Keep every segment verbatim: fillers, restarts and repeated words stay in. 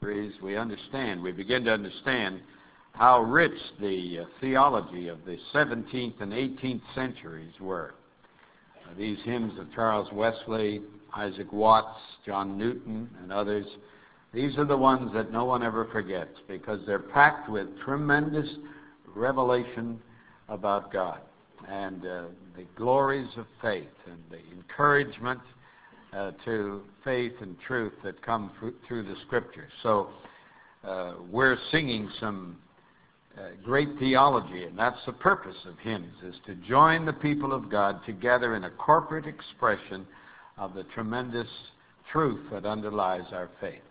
we understand, we begin to understand how rich the uh, theology of the seventeenth and eighteenth centuries were. Uh, these hymns of Charles Wesley, Isaac Watts, John Newton, and others, these are the ones that no one ever forgets because they're packed with tremendous revelation about God and uh, the glories of faith and the encouragement uh, to faith and truth that come through, through the Scriptures. So uh, we're singing some uh, great theology, and that's the purpose of hymns, is to join the people of God together in a corporate expression of the tremendous truth that underlies our faith.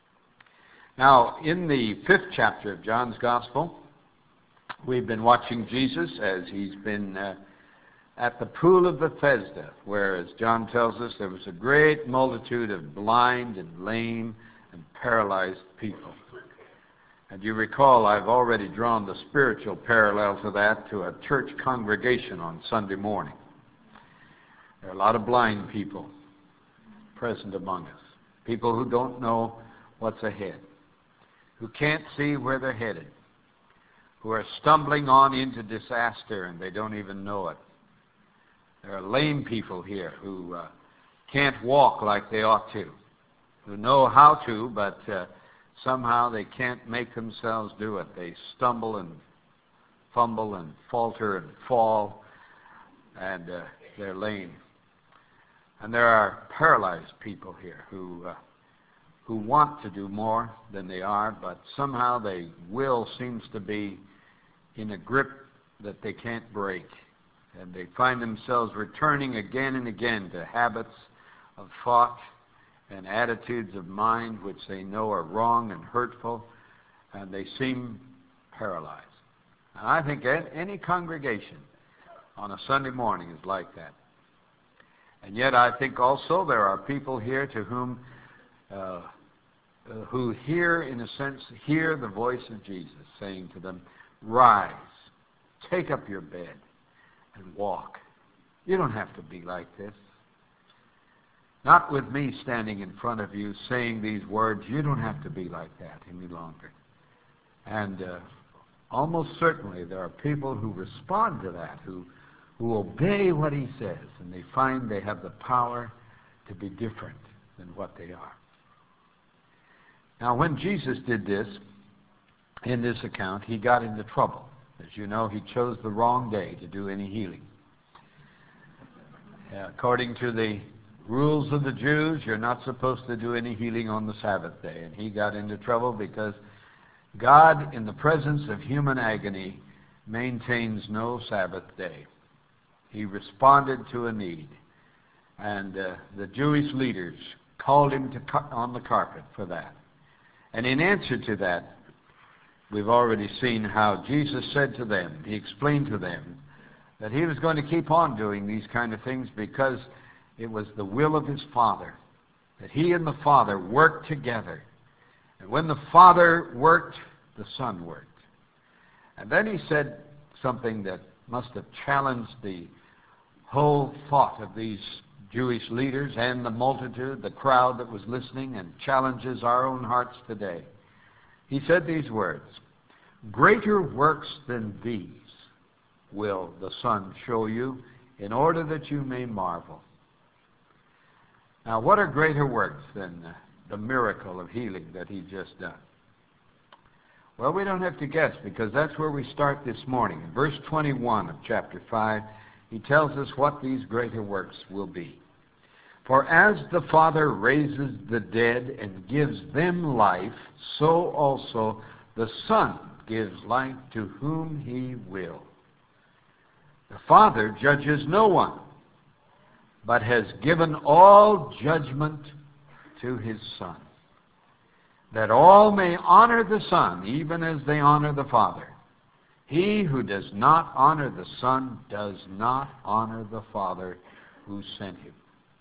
Now, in the fifth chapter of John's Gospel, we've been watching Jesus as he's been uh, at the pool of Bethesda, where, as John tells us, there was a great multitude of blind and lame and paralyzed people. And you recall I've already drawn the spiritual parallel to that to a church congregation on Sunday morning. There are a lot of blind people present among us, people who don't know what's ahead, who can't see where they're headed, who are stumbling on into disaster and they don't even know it. There are lame people here who uh, can't walk like they ought to, who know how to, but uh, somehow they can't make themselves do it. They stumble and fumble and falter and fall, and uh, they're lame. And there are paralyzed people here who uh, who want to do more than they are, but somehow their will seems to be in a grip that they can't break. And they find themselves returning again and again to habits of thought and attitudes of mind which they know are wrong and hurtful, and they seem paralyzed. And I think any congregation on a Sunday morning is like that. And yet I think also there are people here to whom, uh, who hear, in a sense, hear the voice of Jesus saying to them, "Rise, take up your bed, and walk." You don't have to be like this. Not with me standing in front of you saying these words. You don't have to be like that any longer. And uh, almost certainly there are people who respond to that, who, who obey what he says, and they find they have the power to be different than what they are. Now, when Jesus did this, in this account, he got into trouble. As you know, he chose the wrong day to do any healing. Uh, according to the rules of the Jews, you're not supposed to do any healing on the Sabbath day. And he got into trouble because God, in the presence of human agony, maintains no Sabbath day. He responded to a need. And uh, the Jewish leaders called him to car- on the carpet for that. And in answer to that, we've already seen how Jesus said to them, he explained to them, that he was going to keep on doing these kind of things because it was the will of his Father, that he and the Father worked together. And when the Father worked, the Son worked. And then he said something that must have challenged the whole thought of these Jewish leaders and the multitude, the crowd that was listening, and challenges our own hearts today. He said these words, "Greater works than these will the Son show you, in order that you may marvel." Now, what are greater works than the miracle of healing that he just done? Well, we don't have to guess, because that's where we start this morning. In verse twenty-one of chapter five, he tells us what these greater works will be. "For as the Father raises the dead and gives them life, so also the Son gives life to whom he will. The Father judges no one, but has given all judgment to his Son, that all may honor the Son, even as they honor the Father. He who does not honor the Son does not honor the Father who sent him."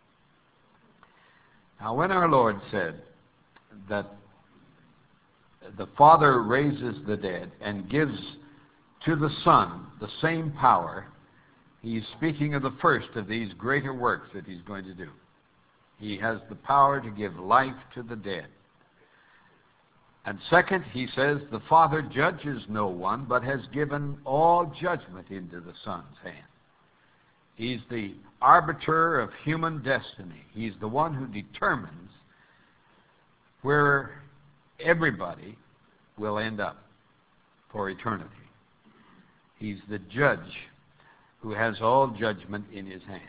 Now, when our Lord said that the Father raises the dead and gives to the Son the same power, he's speaking of the first of these greater works that he's going to do. He has the power to give life to the dead. And second, he says, the Father judges no one, but has given all judgment into the Son's hand. He's the arbiter of human destiny. He's the one who determines where everybody will end up for eternity. He's the judge who has all judgment in his hands.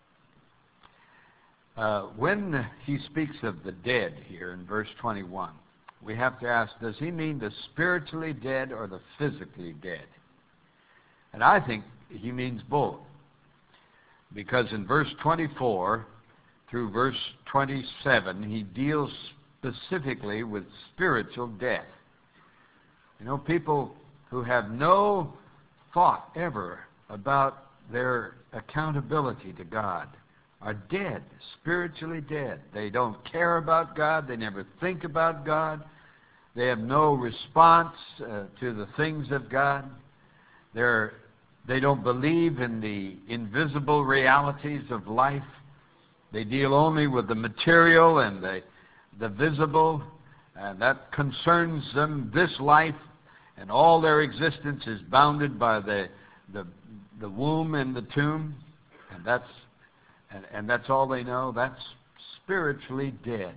Uh, when he speaks of the dead here in verse twenty-one, we have to ask, does he mean the spiritually dead or the physically dead? And I think he means both. Because in verse twenty-four through verse twenty-seven, he deals specifically with spiritual death. You know, people who have no thought ever about their accountability to God are dead, spiritually dead. They don't care about God. They never think about God. They have no response uh, to the things of God. They're, they don't believe in the invisible realities of life. They deal only with the material and the, the visible, and that concerns them. This life and all their existence is bounded by the, the, the womb and the tomb, and that's And, and that's all they know. That's spiritually dead.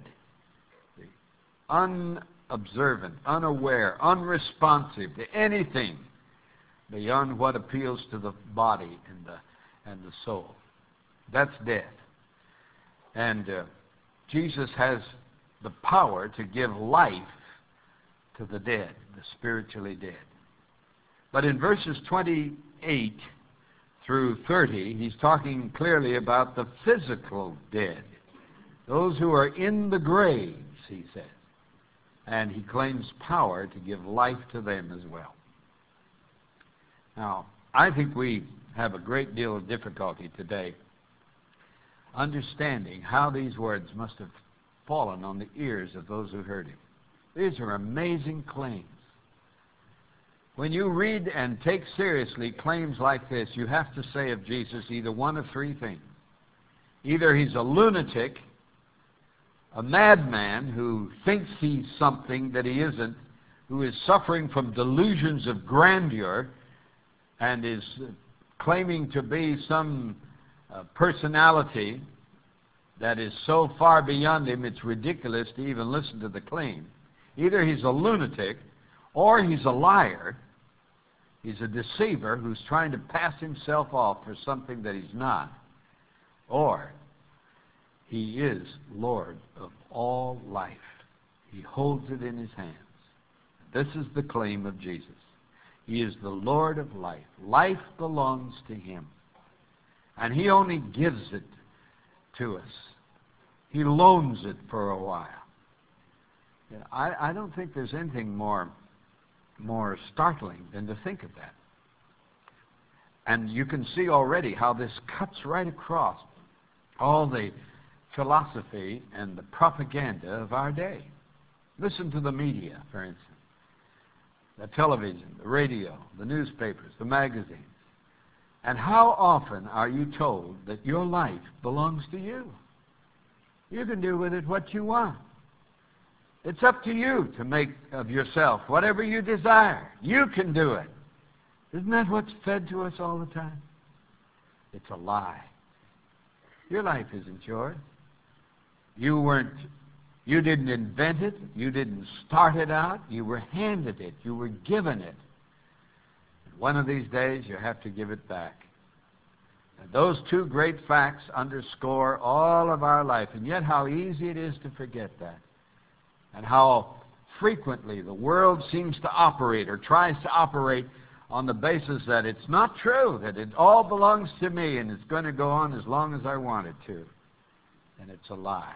Unobservant, unaware, unresponsive to anything beyond what appeals to the body and the, and the soul. That's death. And uh, Jesus has the power to give life to the dead, the spiritually dead. But in verses twenty-eight through thirty, he's talking clearly about the physical dead, those who are in the graves, he says. And he claims power to give life to them as well. Now, I think we have a great deal of difficulty today understanding how these words must have fallen on the ears of those who heard him. These are amazing claims. When you read and take seriously claims like this, you have to say of Jesus either one of three things. Either he's a lunatic, a madman who thinks he's something that he isn't, who is suffering from delusions of grandeur and is claiming to be some uh, personality that is so far beyond him it's ridiculous to even listen to the claim. Either he's a lunatic, or he's a liar. He's a deceiver who's trying to pass himself off for something that he's not. Or he is Lord of all life. He holds it in his hands. This is the claim of Jesus. He is the Lord of life. Life belongs to him. And he only gives it to us. He loans it for a while. You know, I, I don't think there's anything more more startling than to think of that. And you can see already how this cuts right across all the philosophy and the propaganda of our day. Listen to the media, for instance. The television, the radio, the newspapers, the magazines. And how often are you told that your life belongs to you? You can do with it what you want. It's up to you to make of yourself whatever you desire. You can do it. Isn't that what's fed to us all the time? It's a lie. Your life isn't yours. You weren't, you didn't invent it. You didn't start it out. You were handed it. You were given it. And one of these days you have to give it back. And those two great facts underscore all of our life, and yet how easy it is to forget that. And how frequently the world seems to operate or tries to operate on the basis that it's not true, that it all belongs to me and it's going to go on as long as I want it to. And it's a lie.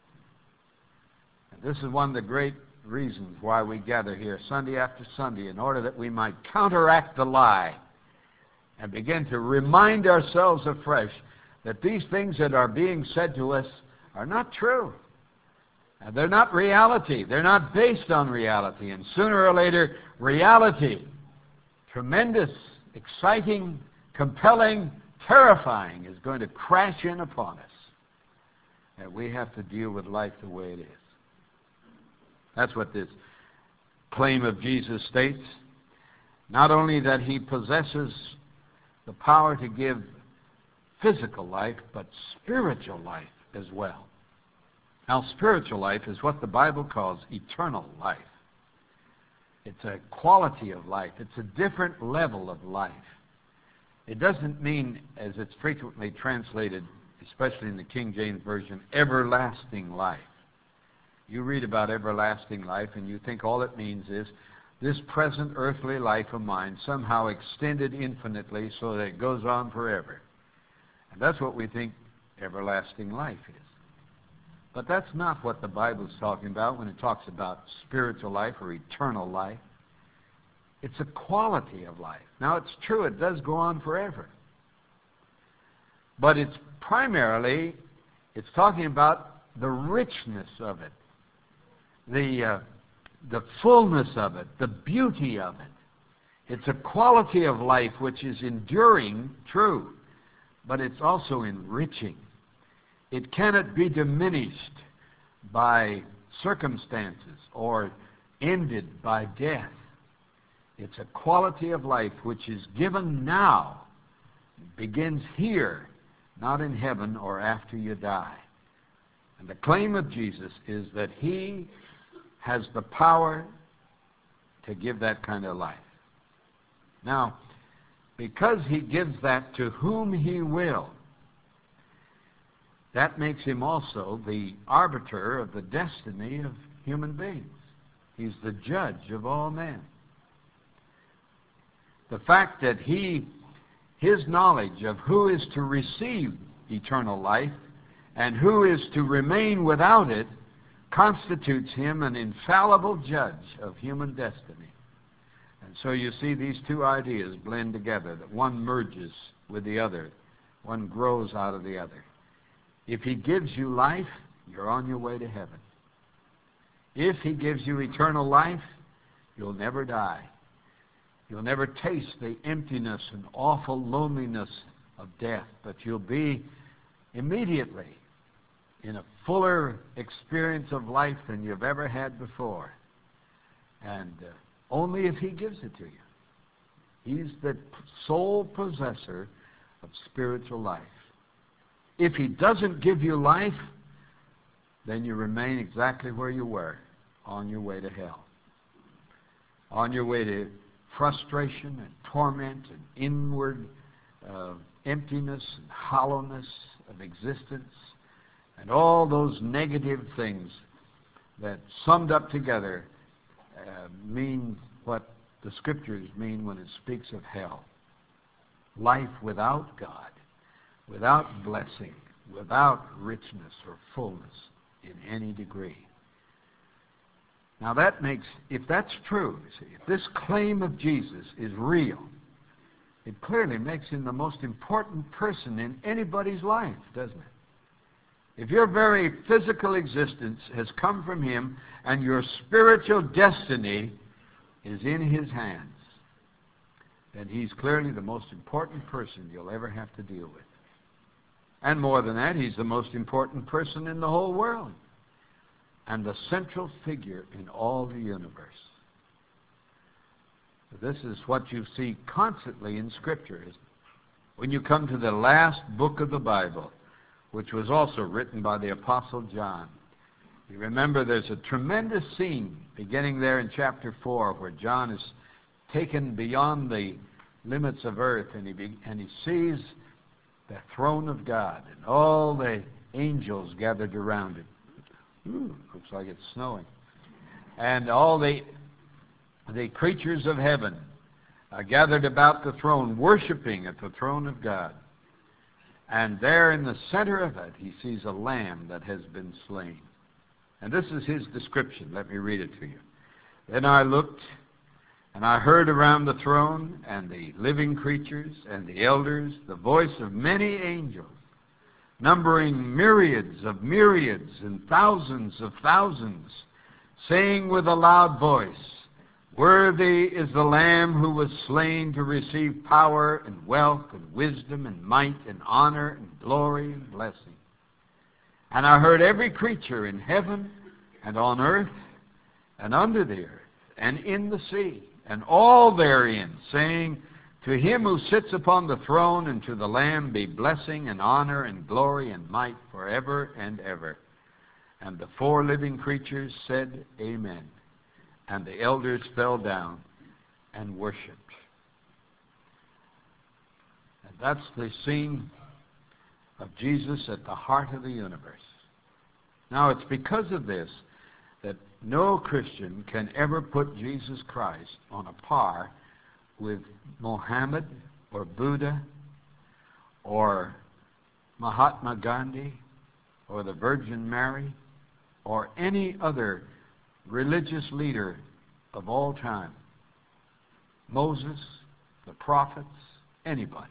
And this is one of the great reasons why we gather here Sunday after Sunday, in order that we might counteract the lie and begin to remind ourselves afresh that these things that are being said to us are not true. And they're not reality. They're not based on reality. And sooner or later, reality, tremendous, exciting, compelling, terrifying, is going to crash in upon us. And we have to deal with life the way it is. That's what this claim of Jesus states not only that he possesses the power to give physical life, but spiritual life as well. Now, spiritual life is what the Bible calls eternal life. It's a quality of life. It's a different level of life. It doesn't mean, as it's frequently translated, especially in the King James Version, everlasting life. You read about everlasting life and you think all it means is this present earthly life of mine somehow extended infinitely so that it goes on forever. And that's what we think everlasting life is. But that's not what the Bible's talking about when it talks about spiritual life or eternal life. It's a quality of life. Now, it's true, it does go on forever. But it's primarily, it's talking about the richness of it, the, uh, the fullness of it, the beauty of it. It's a quality of life which is enduring, true, but it's also enriching. It cannot be diminished by circumstances or ended by death. It's a quality of life which is given now, begins here, not in heaven or after you die. And the claim of Jesus is that he has the power to give that kind of life. Now, because he gives that to whom he will, that makes him also the arbiter of the destiny of human beings. He's the judge of all men. The fact that he, his knowledge of who is to receive eternal life and who is to remain without it constitutes him an infallible judge of human destiny. And so you see these two ideas blend together, that one merges with the other, one grows out of the other. If he gives you life, you're on your way to heaven. If he gives you eternal life, you'll never die. You'll never taste the emptiness and awful loneliness of death, but you'll be immediately in a fuller experience of life than you've ever had before. And uh, only if he gives it to you. He's the sole possessor of spiritual life. If he doesn't give you life, then you remain exactly where you were, on your way to hell. On your way to frustration and torment and inward uh, emptiness and hollowness of existence and all those negative things that summed up together uh, mean what the Scriptures mean when it speaks of hell. Life without God, without blessing, without richness or fullness in any degree. Now that makes, if that's true, see, if this claim of Jesus is real, it clearly makes him the most important person in anybody's life, doesn't it? If your very physical existence has come from him and your spiritual destiny is in his hands, then he's clearly the most important person you'll ever have to deal with. And more than that, he's the most important person in the whole world and the central figure in all the universe. This is what you see constantly in Scripture, isn't it? When you come to the last book of the Bible, which was also written by the Apostle John, you remember there's a tremendous scene beginning there in chapter four where John is taken beyond the limits of earth and he, be, and he sees the throne of God and all the angels gathered around it. Ooh, looks like it's snowing. And all the, the creatures of heaven are gathered about the throne, worshiping at the throne of God. And there in the center of it, he sees a lamb that has been slain. And this is his description. Let me read it to you. Then I looked, and I heard around the throne and the living creatures and the elders the voice of many angels, numbering myriads of myriads and thousands of thousands, saying with a loud voice, "Worthy is the Lamb who was slain to receive power and wealth and wisdom and might and honor and glory and blessing." And I heard every creature in heaven and on earth and under the earth and in the sea, and all therein, saying, To him who sits upon the throne and to the Lamb be blessing and honor and glory and might forever and ever. And the four living creatures said, Amen. And the elders fell down and worshipped. And that's the scene of Jesus at the heart of the universe. Now, it's because of this that no Christian can ever put Jesus Christ on a par with Mohammed or Buddha or Mahatma Gandhi or the Virgin Mary or any other religious leader of all time. Moses, the prophets, anybody.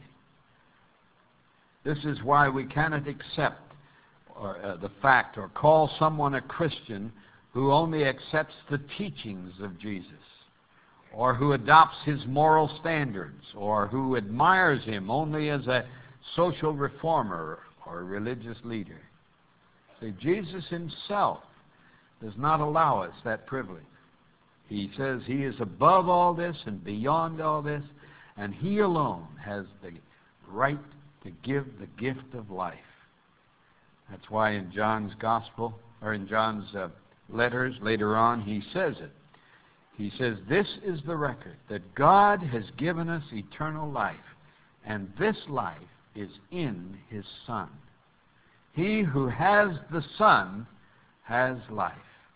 This is why we cannot accept or, uh, the fact or call someone a Christian who only accepts the teachings of Jesus, or who adopts his moral standards, or who admires him only as a social reformer or a religious leader. See, Jesus himself does not allow us that privilege. He says he is above all this and beyond all this, and he alone has the right to give the gift of life. That's why in John's Gospel, or in John's uh, letters later on, he says it. He says, This is the record, that God has given us eternal life, and this life is in his Son. He who has the Son has life.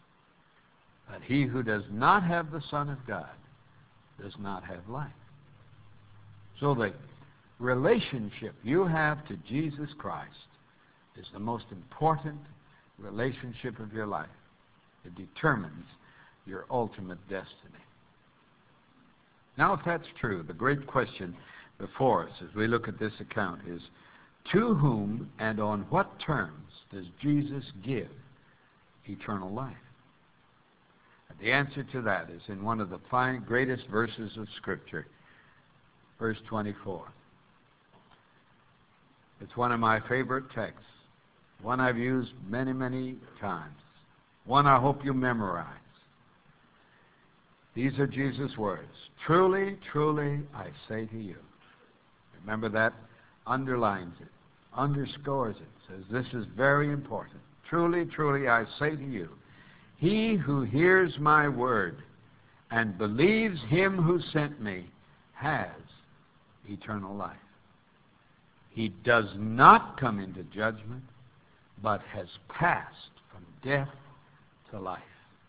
But he who does not have the Son of God does not have life. So the relationship you have to Jesus Christ is the most important relationship of your life. It determines your ultimate destiny. Now, if that's true, the great question before us as we look at this account is, to whom and on what terms does Jesus give eternal life? And the answer to that is in one of the fine, greatest verses of Scripture, verse twenty-four. It's one of my favorite texts, one I've used many, many times, one I hope you memorize. These are Jesus' words. Truly, truly, I say to you. Remember that? Underlines it, underscores it, says this is very important. Truly, truly, I say to you, he who hears my word and believes him who sent me has eternal life. He does not come into judgment, but has passed from death to life.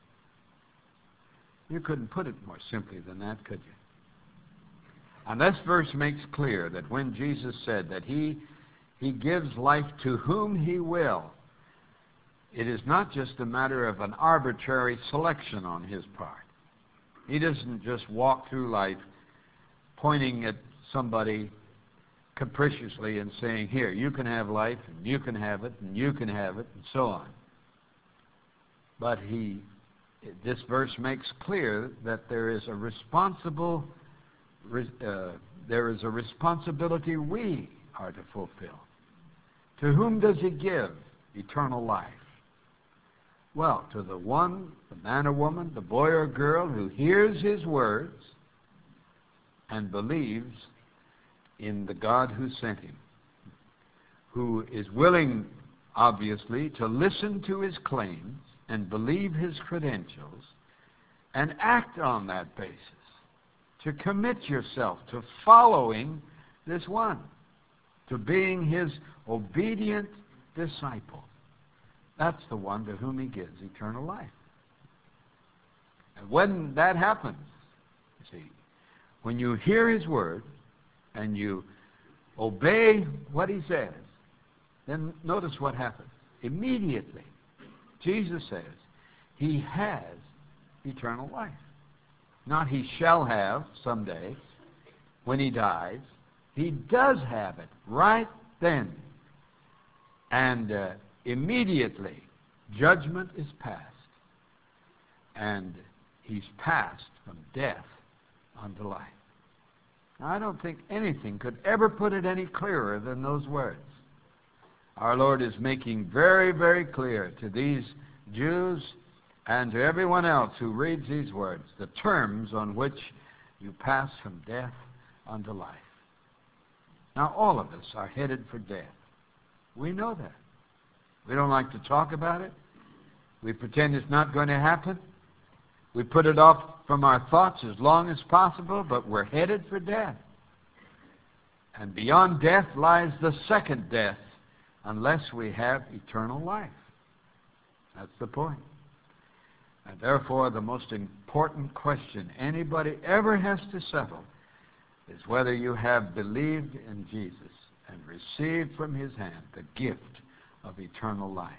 You couldn't put it more simply than that, could you? And this verse makes clear that when Jesus said that he, he gives life to whom he will, it is not just a matter of an arbitrary selection on his part. He doesn't just walk through life pointing at somebody capriciously and saying, here, you can have life, and you can have it, and you can have it, and so on. But he, this verse makes clear that there is a responsible, uh, there is a responsibility we are to fulfill. To whom does he give eternal life? Well, to the one, the man or woman, the boy or girl who hears his words and believes in the God who sent him, who is willing, obviously, to listen to his claims and believe his credentials and act on that basis, to commit yourself to following this one, to being his obedient disciple. That's the one to whom he gives eternal life. And when that happens, you see, when you hear his word and you obey what he says, then notice what happens. Immediately, Jesus says, he has eternal life. Not he shall have someday when he dies. He does have it right then. And uh, immediately, judgment is passed. And he's passed from death unto life. Now, I don't think anything could ever put it any clearer than those words. Our Lord is making very, very clear to these Jews and to everyone else who reads these words, the terms on which you pass from death unto life. Now, all of us are headed for death. We know that. We don't like to talk about it. We pretend it's not going to happen. We put it off from our thoughts as long as possible, but we're headed for death. And beyond death lies the second death, unless we have eternal life. That's the point. And therefore, the most important question anybody ever has to settle is whether you have believed in Jesus and received from his hand the gift of eternal life.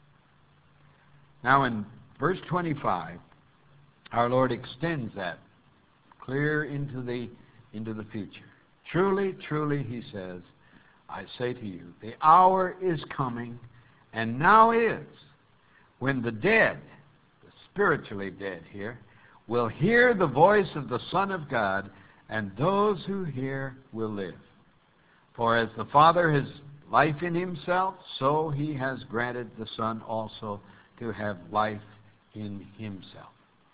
Now, in verse twenty-five, our Lord extends that clear into the, into the future. Truly, truly, he says, I say to you, the hour is coming, and now is, when the dead, the spiritually dead here, will hear the voice of the Son of God, and those who hear will live. For as the Father has life in himself, so he has granted the Son also to have life in himself.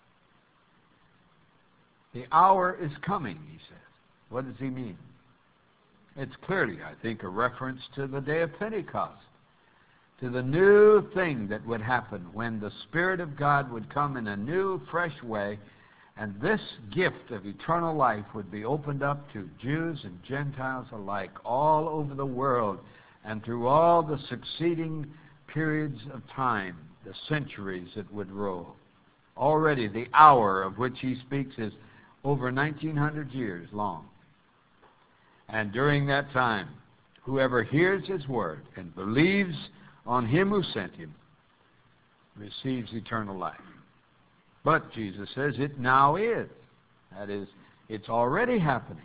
The hour is coming, he says. What does he mean? It's clearly, I think, a reference to the day of Pentecost, to the new thing that would happen when the Spirit of God would come in a new, fresh way, and this gift of eternal life would be opened up to Jews and Gentiles alike all over the world, and through all the succeeding periods of time, the centuries that would roll. Already the hour of which he speaks is over nineteen hundred years long. And during that time, whoever hears his word and believes on him who sent him receives eternal life. But Jesus says it now is. That is, it's already happening.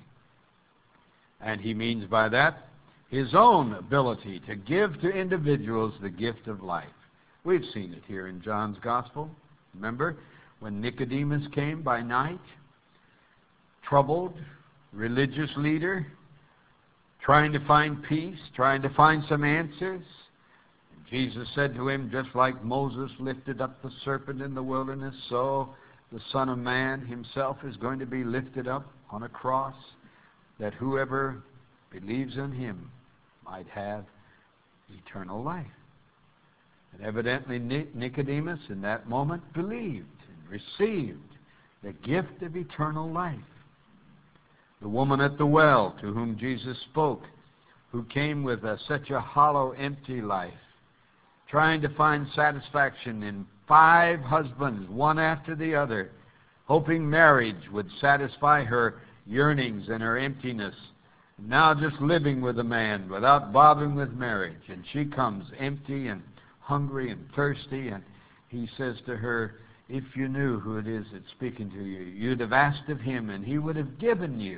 And he means by that his own ability to give to individuals the gift of life. We've seen it here in John's Gospel. Remember when Nicodemus came by night, troubled, religious leader, trying to find peace, trying to find some answers. And Jesus said to him, just like Moses lifted up the serpent in the wilderness, so the Son of Man himself is going to be lifted up on a cross, that whoever believes in him might have eternal life. And evidently Nicodemus in that moment believed and received the gift of eternal life. The woman at the well to whom Jesus spoke, who came with a, such a hollow, empty life, trying to find satisfaction in five husbands, one after the other, hoping marriage would satisfy her yearnings and her emptiness. Now just living with a man without bothering with marriage. And she comes empty and hungry and thirsty, and he says to her, if you knew who it is that's speaking to you, you'd have asked of him, and he would have given you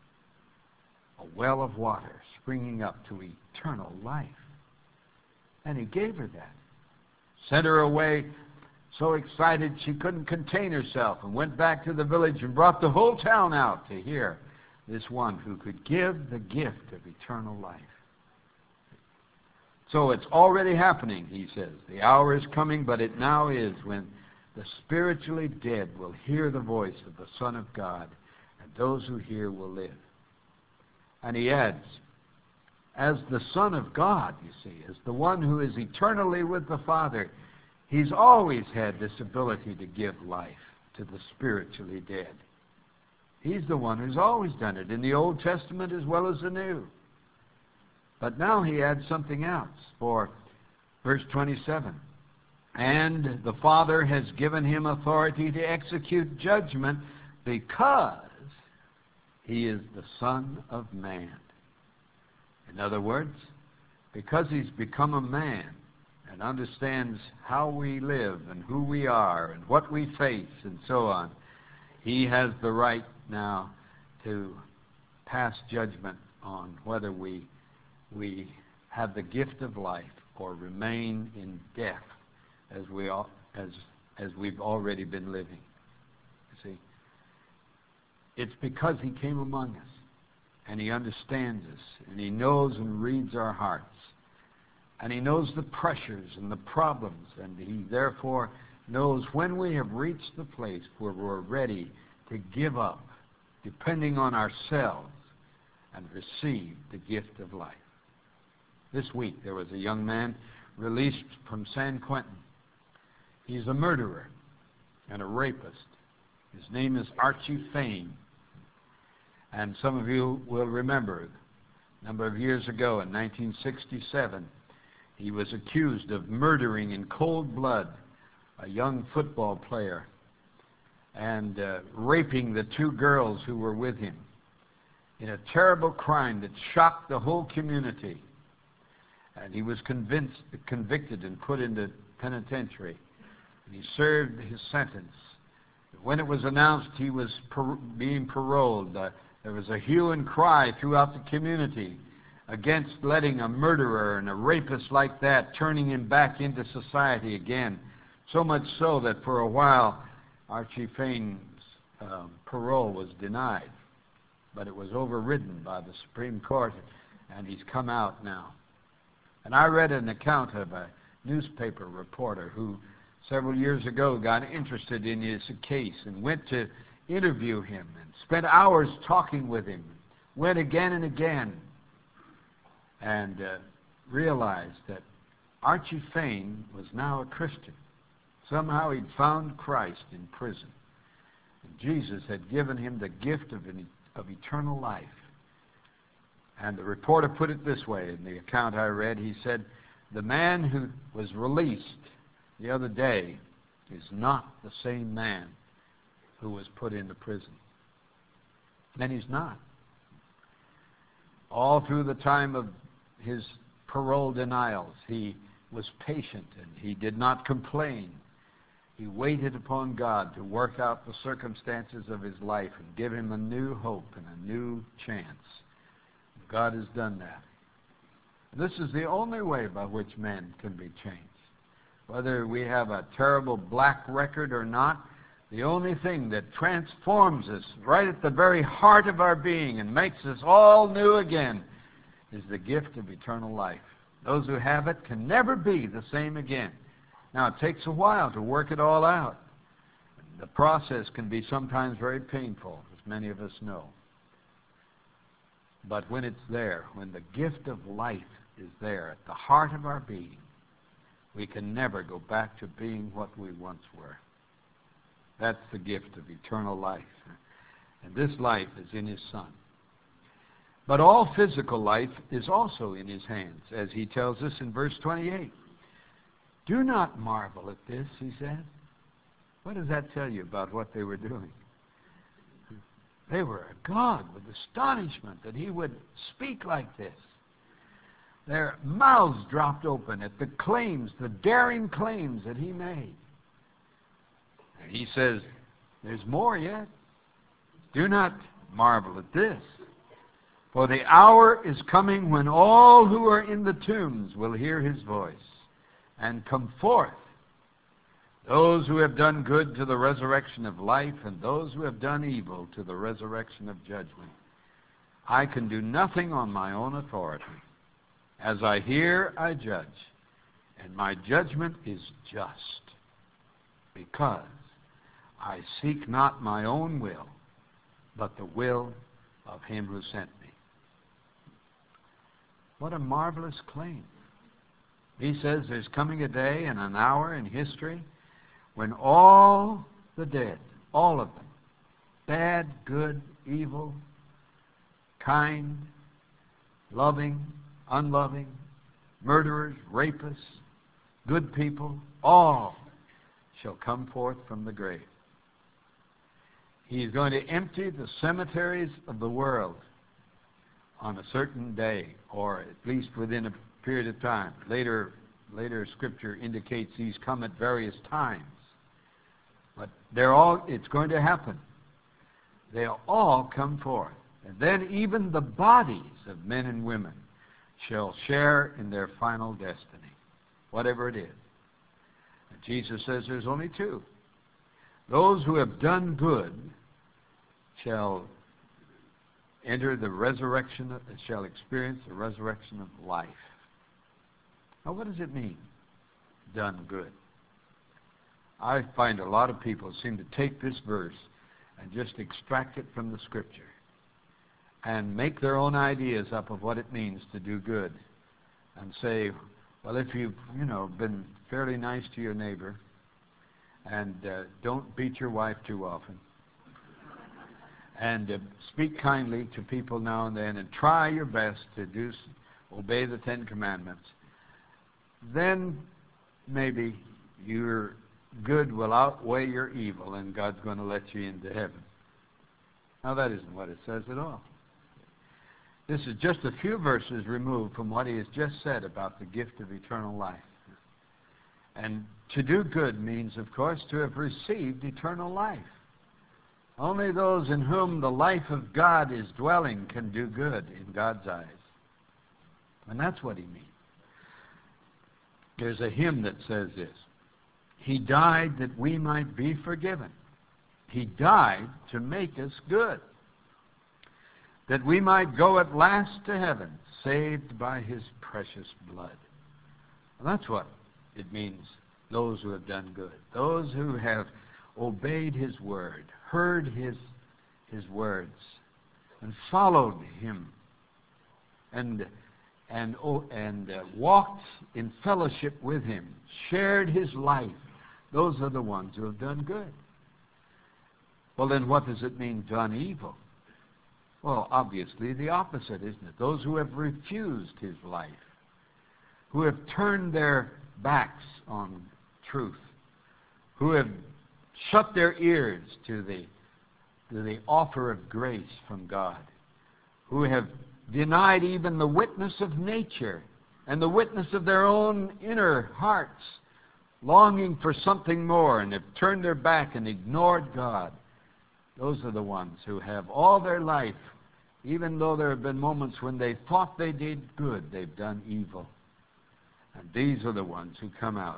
a well of water springing up to eternal life. And he gave her that. Sent her away so excited she couldn't contain herself, and went back to the village and brought the whole town out to hear this one who could give the gift of eternal life. So it's already happening, he says. The hour is coming, but it now is, when the spiritually dead will hear the voice of the Son of God, and those who hear will live. And he adds, as the Son of God, you see, as the one who is eternally with the Father, he's always had this ability to give life to the spiritually dead. He's the one who's always done it, in the Old Testament as well as the New. But now he adds something else for verse twenty-seven. And the Father has given him authority to execute judgment, because he is the Son of Man. In other words, because he's become a man and understands how we live and who we are and what we face and so on, he has the right now to pass judgment on whether we we have the gift of life or remain in death as we all, as as we've already been living. You see, it's because he came among us, and he understands us, and he knows and reads our hearts, and he knows the pressures and the problems, and he therefore knows when we have reached the place where we're ready to give up, depending on ourselves, and receive the gift of life. This week there was a young man released from San Quentin. He's a murderer and a rapist. His name is Archie Fain. And some of you will remember, a number of years ago in nineteen sixty-seven, he was accused of murdering in cold blood a young football player and uh, raping the two girls who were with him in a terrible crime that shocked the whole community. And he was convinced, convicted and put into penitentiary. And he served his sentence. When it was announced he was par- being paroled, uh, there was a hue and cry throughout the community against letting a murderer and a rapist like that, turning him back into society again. So much so that for a while Archie Fain's uh, parole was denied. But it was overridden by the Supreme Court, and he's come out now. And I read an account of a newspaper reporter who several years ago got interested in his case and went to interview him and spent hours talking with him, went again and again, and uh, realized that Archie Fain was now a Christian. Somehow he'd found Christ in prison. And Jesus had given him the gift of, an, of eternal life. And the reporter put it this way in the account I read. He said, the man who was released the other day is not the same man who was put into prison. And he's not. All through the time of his parole denials, he was patient and he did not complain. He waited upon God to work out the circumstances of his life and give him a new hope and a new chance. God has done that. This is the only way by which men can be changed. Whether we have a terrible black record or not, the only thing that transforms us right at the very heart of our being and makes us all new again is the gift of eternal life. Those who have it can never be the same again. Now, it takes a while to work it all out. The process can be sometimes very painful, as many of us know. But when it's there, when the gift of life is there at the heart of our being, we can never go back to being what we once were. That's the gift of eternal life. And this life is in His Son. But all physical life is also in His hands, as He tells us in verse twenty-eight. Do not marvel at this, He said. What does that tell you about what they were doing? They were agog with astonishment that He would speak like this. Their mouths dropped open at the claims, the daring claims that He made. And He says, there's more yet. Do not marvel at this. For the hour is coming when all who are in the tombs will hear His voice and come forth. Those who have done good to the resurrection of life, and those who have done evil to the resurrection of judgment. I can do nothing on my own authority. As I hear, I judge, and my judgment is just, because I seek not my own will, but the will of Him who sent me. What a marvelous claim. He says there's coming a day and an hour in history when all the dead, all of them, bad, good, evil, kind, loving, unloving, murderers, rapists, good people, all shall come forth from the grave. He's going to empty the cemeteries of the world on a certain day, or at least within a period of time. Later, later Scripture indicates these come at various times. But they're all, it's going to happen. They'll all come forth. And then even the bodies of men and women shall share in their final destiny, whatever it is. And Jesus says there's only two. Those who have done good shall enter the resurrection, of, shall experience the resurrection of life. Now, what does it mean, done good? I find a lot of people seem to take this verse and just extract it from the Scripture and make their own ideas up of what it means to do good and say, well, if you've, you know, been fairly nice to your neighbor and uh, don't beat your wife too often and uh, speak kindly to people now and then and try your best to do obey the Ten Commandments, then maybe your good will outweigh your evil and God's going to let you into heaven. Now that isn't what it says at all. This is just a few verses removed from what he has just said about the gift of eternal life. And to do good means, of course, to have received eternal life. Only those in whom the life of God is dwelling can do good in God's eyes. And that's what he means. There's a hymn that says this: He died that we might be forgiven. He died to make us good, that we might go at last to heaven, saved by his precious blood. Well, that's what it means, those who have done good, those who have obeyed his word, heard his, his words, and followed him, and, and, oh, and uh, walked in fellowship with him, shared his life. Those are the ones who have done good. Well, then what does it mean, done evil? Well, obviously the opposite, isn't it? Those who have refused his life, who have turned their backs on truth, who have shut their ears to the, to the offer of grace from God, who have denied even the witness of nature and the witness of their own inner hearts, longing for something more, and have turned their back and ignored God. Those are the ones who have all their life, even though there have been moments when they thought they did good, they've done evil. And these are the ones who come out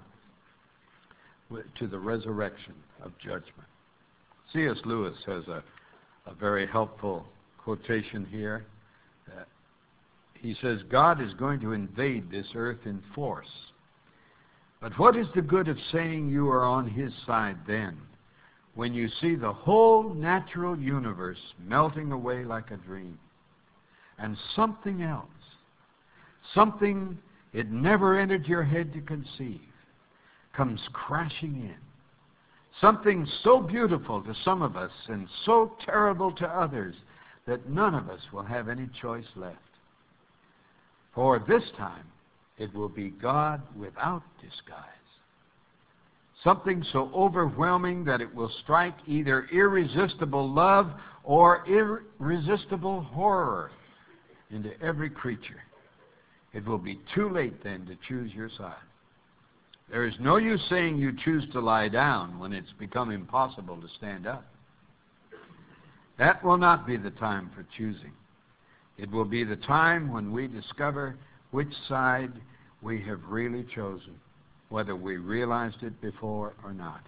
to the resurrection of judgment. C S Lewis has a, a very helpful quotation here. Uh, he says, God is going to invade this earth in force. But what is the good of saying you are on his side then, when you see the whole natural universe melting away like a dream, and something else, something it never entered your head to conceive, comes crashing in? Something so beautiful to some of us and so terrible to others that none of us will have any choice left. For this time, it will be God without disguise. Something so overwhelming that it will strike either irresistible love or irresistible horror into every creature. It will be too late then to choose your side. There is no use saying you choose to lie down when it's become impossible to stand up. That will not be the time for choosing. It will be the time when we discover which side we have really chosen, whether we realized it before or not.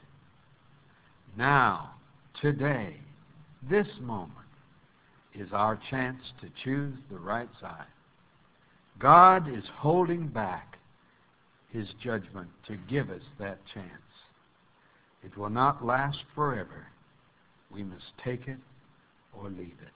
Now, today, this moment, is our chance to choose the right side. God is holding back his judgment to give us that chance. It will not last forever. We must take it or leave it.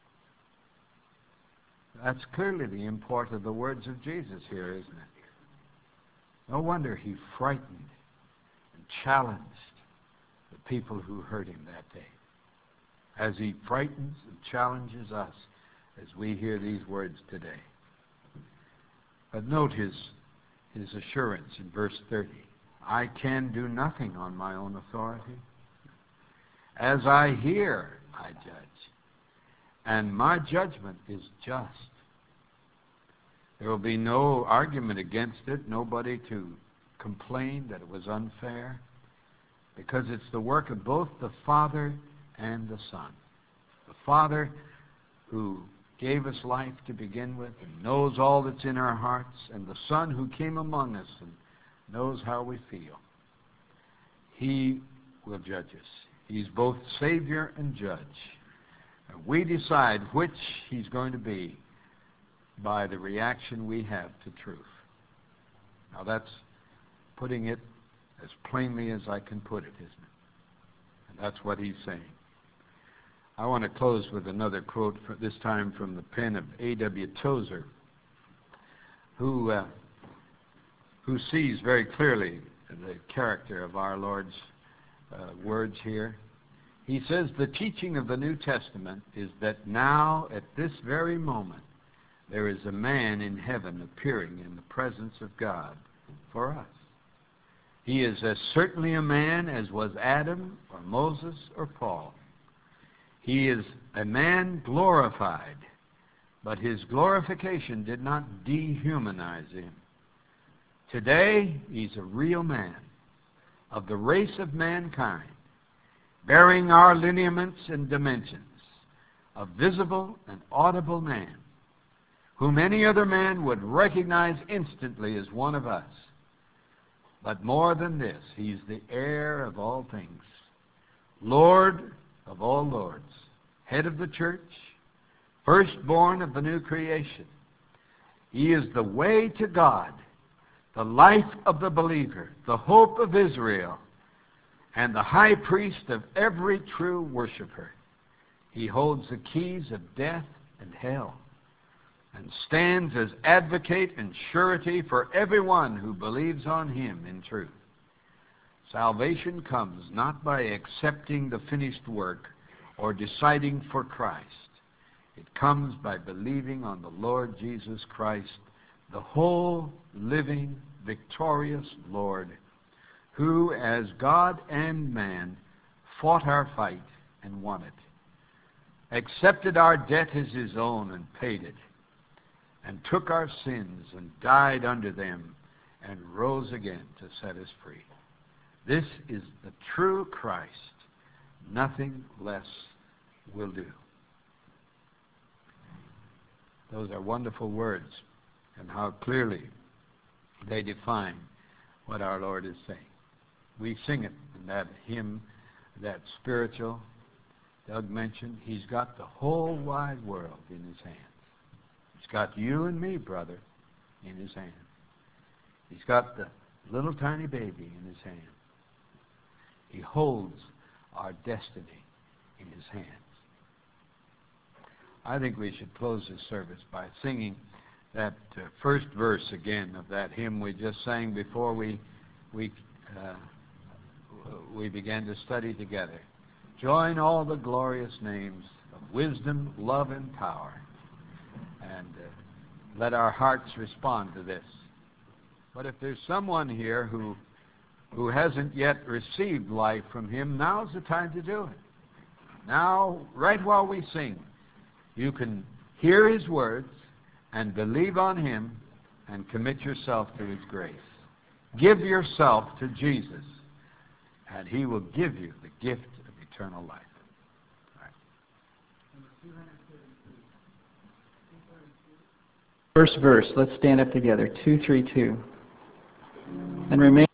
That's clearly the import of the words of Jesus here, isn't it? No wonder he frightened and challenged the people who heard him that day, as he frightens and challenges us as we hear these words today. But note his, his assurance in verse thirty. I can do nothing on my own authority. As I hear, I judge, and my judgment is just. There will be no argument against it, nobody to complain that it was unfair, because it's the work of both the Father and the Son. The Father who gave us life to begin with and knows all that's in our hearts, and the Son who came among us and knows how we feel. He will judge us. He's both Savior and Judge. And we decide which he's going to be by the reaction we have to truth. Now that's putting it as plainly as I can put it, isn't it? And that's what he's saying. I want to close with another quote, for this time from the pen of A W Tozer, who, uh, who sees very clearly the character of our Lord's uh, words here. He says, the teaching of the New Testament is that now, at this very moment, there is a man in heaven appearing in the presence of God for us. He is as certainly a man as was Adam or Moses or Paul. He is a man glorified, but his glorification did not dehumanize him. Today, he's a real man of the race of mankind, bearing our lineaments and dimensions, a visible and audible man, whom any other man would recognize instantly as one of us. But more than this, he's the heir of all things, Lord of all lords, head of the church, firstborn of the new creation. He is the way to God, the life of the believer, the hope of Israel, and the high priest of every true worshiper. He holds the keys of death and hell, and stands as advocate and surety for everyone who believes on him in truth. Salvation comes not by accepting the finished work or deciding for Christ. It comes by believing on the Lord Jesus Christ, the whole, living, victorious Lord, who, as God and man, fought our fight and won it, accepted our debt as his own and paid it, and took our sins and died under them and rose again to set us free. This is the true Christ. Nothing less will do. Those are wonderful words, and how clearly they define what our Lord is saying. We sing it in that hymn, that spiritual Doug mentioned. He's got the whole wide world in his hands. He's got you and me, brother, in his hands. He's got the little tiny baby in his hands. He holds our destiny in his hands. I think we should close this service by singing that uh, first verse again of that hymn we just sang before we we uh, we began to study together. Join all the glorious names of wisdom, love, and power, and uh, let our hearts respond to this. But if there's someone here who who hasn't yet received life from him, now's the time to do it. Now, right while we sing, you can hear his words and believe on him and commit yourself to his grace. Give yourself to Jesus, and he will give you the gift of eternal life. All right. First verse, let's stand up together. two three two. And remain